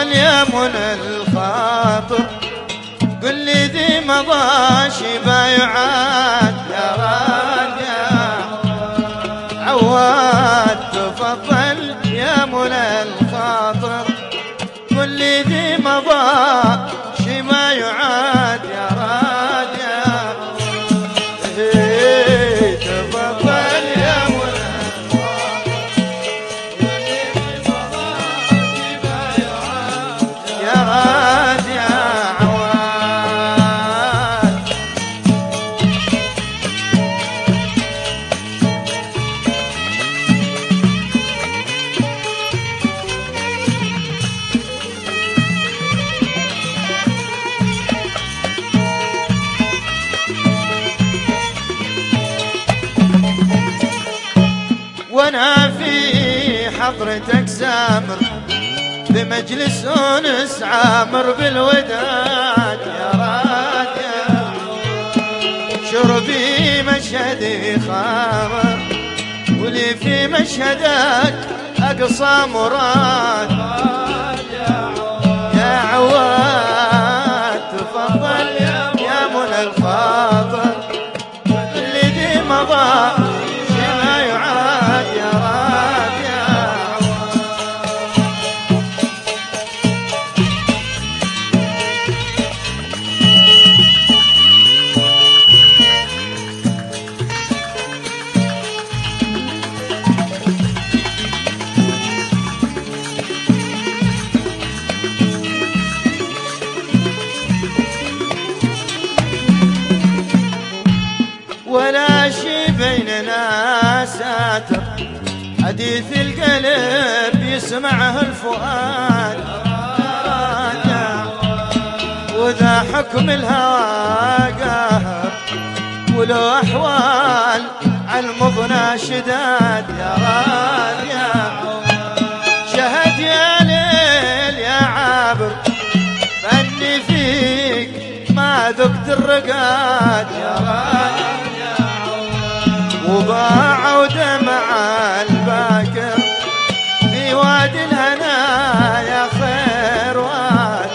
يا منى الخاطر، قل لي ذي مضى شبا يعاد يا غاد يا عواد. تفضل يا منى الخاطر، قل لي ذي مضى شبا يعاد يا غاد يا تفضل يا منى يا غاد يا عواد. وانا في حضرتك سامر، بمجلس أنس عامر بالوداد يا راد يا شربي مشهدي خامر، ولي في مشهدك أقصى مراد يا عواد. تفضل يا منى الخاطر، اللي ذي مضى شما يعاد يا راد يا ولا شي بيننا ساتر، حديث القلب يسمعه الفؤاد، وذا حكم الهوى قاهر، ولو أحوال عالمضنى شداد يا غاد يا شهد يا ليل يا عابر، فاني فيك ما ذقت الرقاد يا غاد، وضاع ودمع الباكر في وادي الهنا يا خير واد.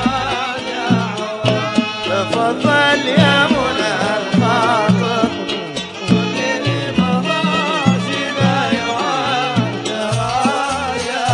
تفضل يا منى الخاطر، قل لي مضى شبا يعاد يا غاد يا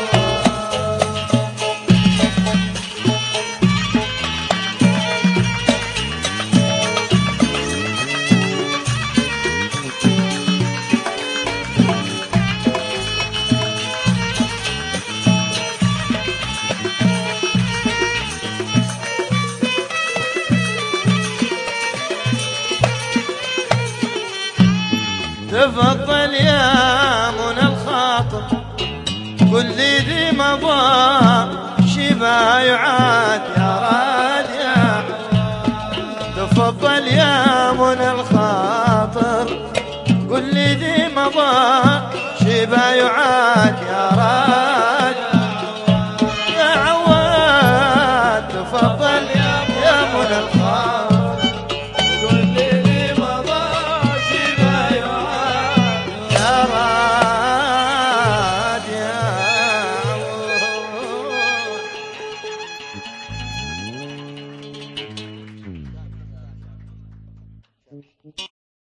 تفضل يا منى الخاطر، قل لي ذي مضى شبا يعاد يا راد يا تفضل يا منى الخاطر، قل لي ذي مضى شبا يعاد يا